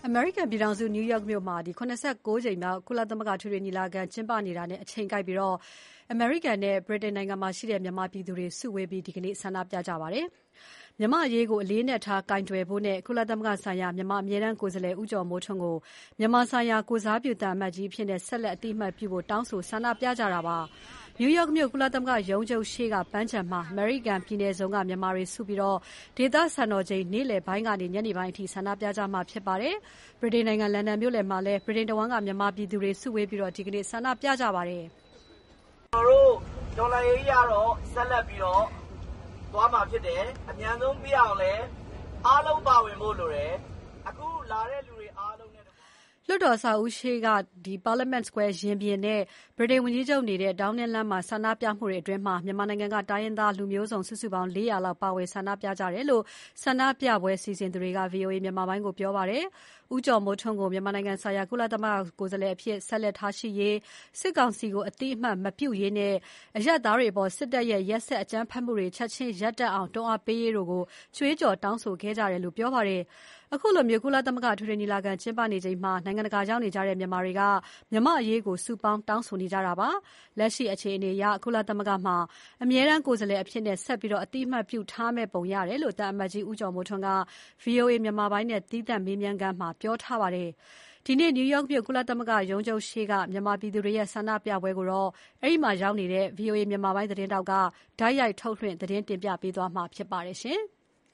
အမေရိကန်ပြည်ထောင်စုနယူးယောက်မြို့မှာ79ကြိမ်မြောက်ကုလသမဂ္ဂထွေထွေညီလာခံကျင်းပနေတာနဲ့အချိန်ကိုက်ပြီးအမေရိကန်နဲ့ဗြိတိန်နိုင်ငံမှာရှိတဲ့မြန်မာပြည်သူတွေစုဝေးပြီးဒီကနေ့ဆန္ဒပြကြပါတယ်။မြန်မာ့အရေးကိုအလေးအနက်ထားကိုင်တွယ်ဖို့နဲ့ကုလသမဂ္ဂဆိုင်ရာမြန်မာအမြဲတမ်းကိုယ်စားလှယ်ဦးကျော်မိုးထွန်းကိုမြန်မာဆိုင်ရာကိုယ်စားပြုသံအမတ်ကြီးအဖြစ်ဆက်လက်အသိအမှတ်ပြုဖို့တောင်းဆိုဆန္ဒပြကြတာပါ။နယူးယောက်မြို့ကုလသမဂ္ဂရုံးချုပ်ရှေ့ကပန်းခြံမှာအမေရိကန်ပြည်နယ်စုံကမြန်မာတွေစုပြီးဒေသစံတော်ချိန်နေ့လယ်ပိုင်းကနေညနေပိုင်းအထိဆန္ဒပြကြမှာဖြစ်ပါတယ်။ဗြိတိန်နိုင်ငံလန်ဒန်မြို့လယ်မှာလည်းဗြိတိန်တဝန်းကမြန်မာပြည်သူတွေစုဝေးပြီးဒီကနေ့ဆန္ဒပြကြပါတယ်။ကျွန်တော်တို့ဒေါ်လာရေးရတော့ဆက်လက်ပြီးတော့သွားမှာဖြစ်တယ်။အများဆုံးပြအောင်လဲအားလုံးပါဝင်ဖို့လိုတယ်။အခုလာတဲ့လူတွေအားလုံးနဲ့လွှတ်တော်အဆောက်အဦရှေ့ကParliament Square ရင်ပြင်နဲ့ဗြိတိန်ဝန်ကြီးချုပ်နေတဲ့ Downing လမ်းမှာဆန္ဒပြမှုတွေအတွင်းမြန်မာနိုင်ငံကတိုင်းရင်းသားလူမျိုးစုံစုစုပေါင်း400လောက်ပါဝင်ဆန္ဒပြကြတယ်လို့ဆန္ဒပြပွဲစီစဉ်သူတွေက VOA မြန်မာပိုင်းကိုပြောပါတယ်။ဦးကျော်မိုးထွန်းကိုမြန်မာနိုင်ငံဆိုင်ရာကုလသမဂ္ဂကိုယ်စားလှယ်အဖြစ်ဆက်လက်ထားရှိရေးစစ်ကောင်စီကိုအတိအမှတ်မပြုရေးနဲ့အရပ်သားတွေအပေါ်စစ်တပ်ရဲ့ရက်စက်အကြမ်းဖက်မှုတွေချက်ချင်းရပ်တန့်အောင်တွန်းအားပေးရေးတို့ကိုကြွေးကြော်တောင်းဆိုခဲ့ကြတယ်လို့ပြောပါတယ်။အခုလိုမျိုးကုလသမဂ္ဂထွေထွေညီလာခံကျင်းပနေချိန်မှာနိုင်ငံတကာရောက်နေကြတဲ့မြန်မာတွေကမြန်မာ့အရေးကိုစုပေါင်းတောင်းဆိုနေကြတာပါ။လက်ရှိအခြေအနေအရကုလသမဂ္ဂမှာအမြဲတမ်းကိုယ်စားလှယ်အဖြစ်ဆက်ပြီးအတိအမှတ်ပြုထားမဲ့ပုံရတယ်လို့သံအမတ်ကြီးဦးကျော်မိုးထွန်းက VOA မြန်မာပိုင်းနဲ့သီးသန့်မေးမြန်းခန်းမှာပြောထားပါတယ်။ဒီနေ့နယူးယောက်မြို့ကုလသမဂ္ဂရုံးချုပ်ရှေ့ကမြန်မာပြည်သူတွေရဲ့ဆန္ဒပြပွဲကိုအဲဒီမှာရောက်နေတဲ့ VOA မြန်မာပိုင်းသတင်းတောက်ကတိုက်ရိုက်ထုတ်လွှင့်သတင်းတင်ပြပေးသွားမှာဖြစ်ပါတယ်ရှင်။